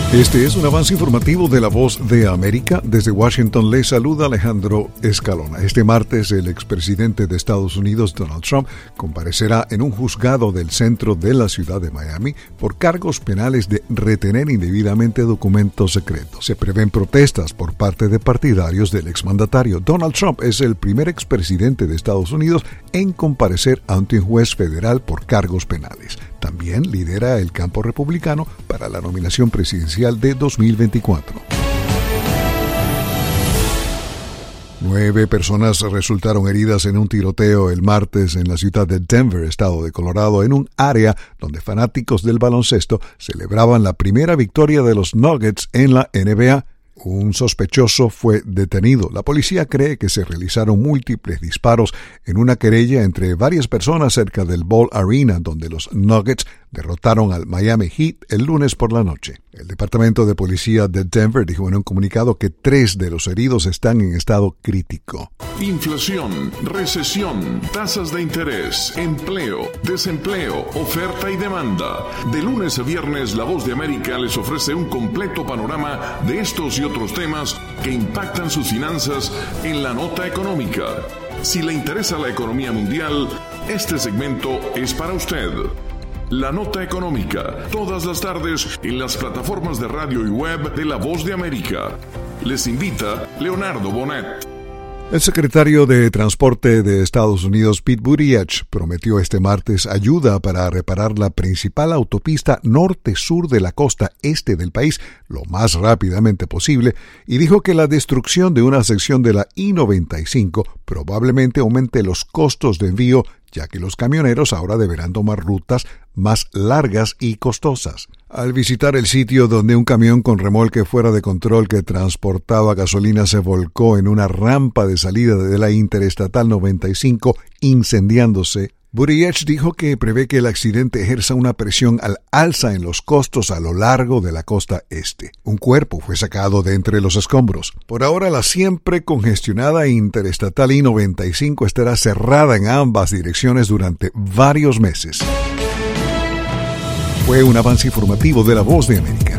Este es un avance informativo de La Voz de América. Desde Washington les saluda Alejandro Escalona. Este martes, el expresidente de Estados Unidos, Donald Trump, comparecerá en un juzgado del centro de la ciudad de Miami por cargos penales de retener indebidamente documentos secretos. Se prevén protestas por parte de partidarios del exmandatario. Donald Trump es el primer expresidente de Estados Unidos en comparecer ante un juez federal por cargos penales. También lidera el campo republicano para la nominación presidencial de 2024. 9 personas resultaron heridas en un tiroteo el martes en la ciudad de Denver, estado de Colorado, en un área donde fanáticos del baloncesto celebraban la primera victoria de los Nuggets en la NBA. Un sospechoso fue detenido. La policía cree que se realizaron múltiples disparos en una querella entre varias personas cerca del Ball Arena, donde los Nuggets derrotaron al Miami Heat el lunes por la noche. El Departamento de Policía de Denver dijo en un comunicado que 3 de los heridos están en estado crítico. Inflación, recesión, tasas de interés, empleo, desempleo, oferta y demanda. De lunes a viernes, La Voz de América les ofrece un completo panorama de estos y otros temas que impactan sus finanzas en la nota económica. Si le interesa la economía mundial, este segmento es para usted. La Nota Económica, todas las tardes en las plataformas de radio y web de La Voz de América. Les invita Leonardo Bonet. El secretario de Transporte de Estados Unidos, Pete Buttigieg, prometió este martes ayuda para reparar la principal autopista norte-sur de la costa este del país lo más rápidamente posible y dijo que la destrucción de una sección de la I-95 probablemente aumente los costos de envío, ya que los camioneros ahora deberán tomar rutas más largas y costosas. Al visitar el sitio donde un camión con remolque fuera de control que transportaba gasolina se volcó en una rampa de salida de la Interestatal 95, incendiándose, Buttigieg dijo que prevé que el accidente ejerza una presión al alza en los costos a lo largo de la costa este. Un cuerpo fue sacado de entre los escombros. Por ahora, la siempre congestionada Interestatal I-95 estará cerrada en ambas direcciones durante varios meses. Fue un avance informativo de La Voz de América.